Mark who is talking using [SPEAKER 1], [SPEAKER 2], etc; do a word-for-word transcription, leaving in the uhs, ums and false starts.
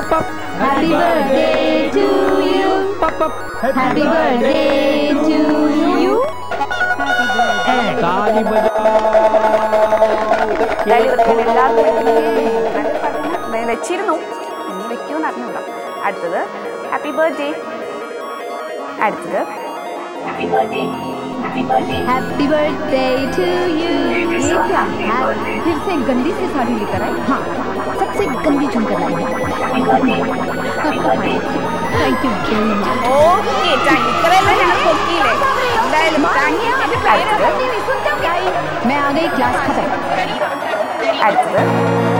[SPEAKER 1] Happy birthday to you. Happy birthday to you.
[SPEAKER 2] താലി
[SPEAKER 3] വെച്ചിരുന്നു ഇനി വെക്കൂന്ന് അറിഞ്ഞൂടാ. അടുത്തത് ഹാപ്പി ബർത്ത്ഡേ. അടുത്തത്
[SPEAKER 1] Happy birthday to you. ये क्या है? फिर से गंदी सी साड़ी लेकर आए? हाँ, सबसे गंदी झुमकर लाई है. Thank you very much.
[SPEAKER 3] Okay ഇത്രയല്ല ഞങ്ങൾ പൊക്കിയില്ലേ. എന്തായാലും താങ്ക് യു. അടുത്തത്
[SPEAKER 1] मैं आ गई, क्लास खत्म.
[SPEAKER 3] അടുത്തത്